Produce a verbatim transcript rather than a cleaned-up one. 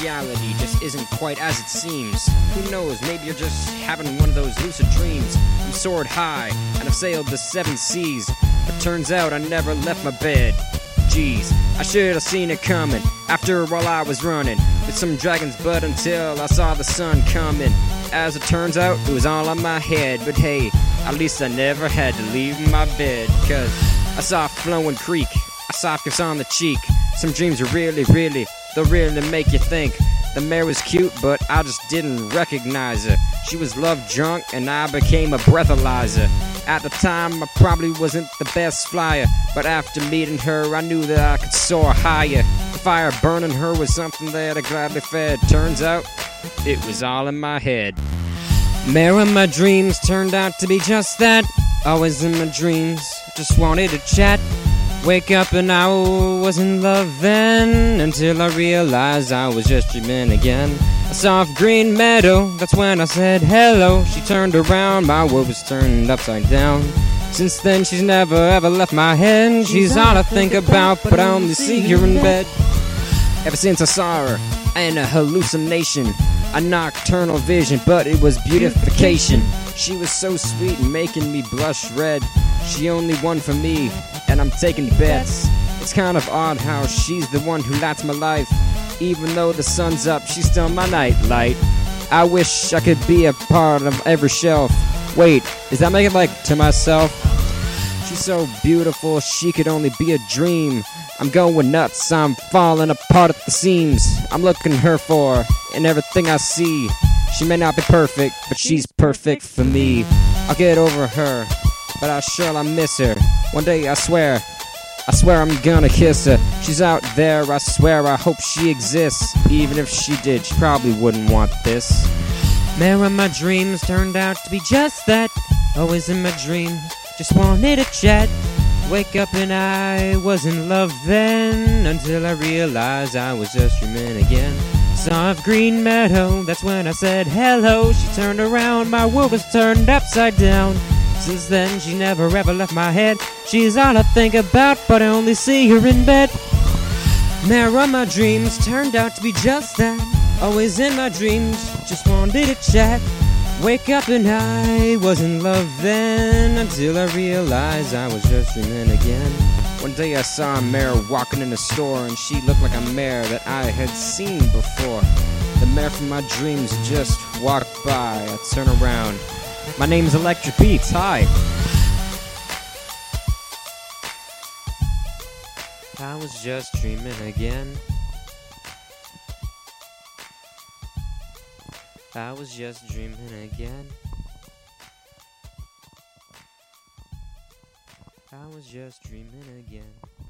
reality just isn't quite as it seems. Who knows, maybe you're just having one of those lucid dreams. I'm soared high, and I've sailed the seven seas, but turns out I never left my bed. Jeez, I should have seen it coming after all I was running with some dragon's blood until I saw the sun coming. As it turns out, it was all on my head, but hey, at least I never had to leave my bed. Cause I saw a flowing creek, a soft kiss on the cheek. Some dreams are really, really, they'll really make you think. The mare was cute, but I just didn't recognize her. She was love drunk, and I became a breathalyzer. At the time, I probably wasn't the best flyer, but after meeting her, I knew that I could soar higher. The fire burning her was something that I gladly fed. Turns out, it was all in my head. Mare of my dreams turned out to be just that. Always in my dreams, just wanted to chat. Wake up and I was in love then, until I realized I was just dreaming again. A soft green meadow, that's when I said hello. She turned around, my world was turned upside down. Since then she's never ever left my head. She's all I think about, but I only see her in bed. Ever since I saw her, in a hallucination, a nocturnal vision, but it was beautification. She was so sweet and making me blush red. She only won for me, and I'm taking bets. It's kind of odd how she's the one who lights my life. Even though the sun's up, she's still my nightlight. I wish I could be a part of every shelf. Wait, is that making like to myself? She's so beautiful, she could only be a dream. I'm going nuts, I'm falling apart at the seams. I'm looking her for in everything I see. She may not be perfect, but she's perfect for me. I'll get over her, but I surely miss her. One day, I swear, I swear I'm gonna kiss her. She's out there, I swear, I hope she exists. Even if she did, she probably wouldn't want this. Mare of my dreams turned out to be just that. Always in my dreams, just wanted to chat. Wake up and I was in love then, until I realized I was just dreaming again. Soft green meadow, that's when I said hello. She turned around, my world was turned upside down. Since then she never ever left my head. She's all I think about, but I only see her in bed. Mare of my dreams turned out to be just that. Always in my dreams, just wanted to chat. Wake up and I was in love then, until I realized I was just dreaming again. One day I saw a mare walking in a store, and she looked like a mare that I had seen before. The mare from my dreams just walked by. I turn around. My name's Electric Beats. Hi. I was just dreaming again. I was just dreaming again. I was just dreaming again.